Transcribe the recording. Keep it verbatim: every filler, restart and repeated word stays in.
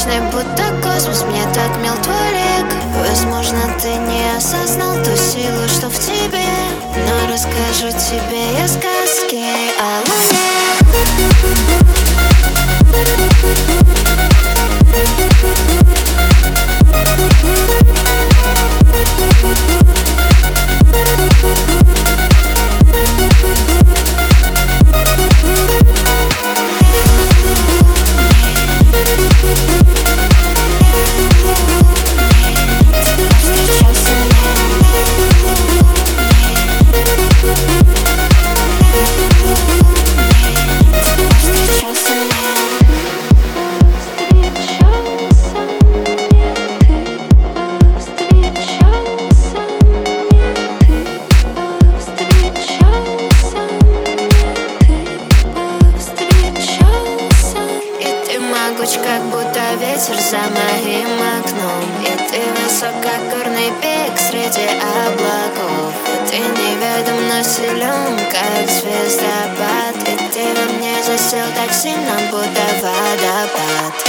бесконечный, будто космос. Мне так мил твой лик. Возможно, ты не осознал ту силу, что в тебе, но расскажу тебе я сказки о луне. Как будто ветер за моим окном, и ты высок, как горный пик среди облаков. И ты неведом, но силен, как звездопад. И ты во мне засел так сильно, будто водопад.